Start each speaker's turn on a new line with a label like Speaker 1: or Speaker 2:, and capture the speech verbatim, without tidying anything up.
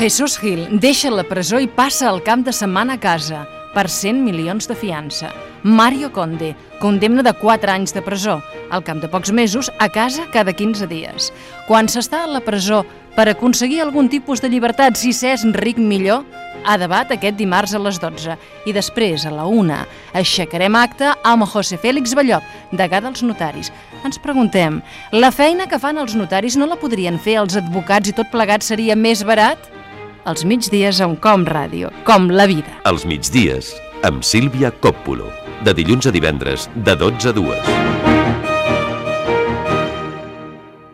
Speaker 1: Jesús Gil deixa la presó i passa el camp de setmana a casa per cent milions de fiança. Mario Conde condemna de quatre anys de presó, al cap de pocs mesos, a casa cada quinze dies. Quan s'està a la presó per aconseguir algun tipus de llibertat, si s'és ric millor, a debat aquest dimarts a les dotze. I després, a la una, aixecarem acte amb José Félix Ballop, degà dels notaris. Ens preguntem, la feina que fan els notaris no la podrien fer els advocats i tot plegat seria més barat? Els migdies a Com Ràdio, com la vida.
Speaker 2: Els migdies, amb Sílvia Coppulo, de dilluns a divendres, de dotze a dues.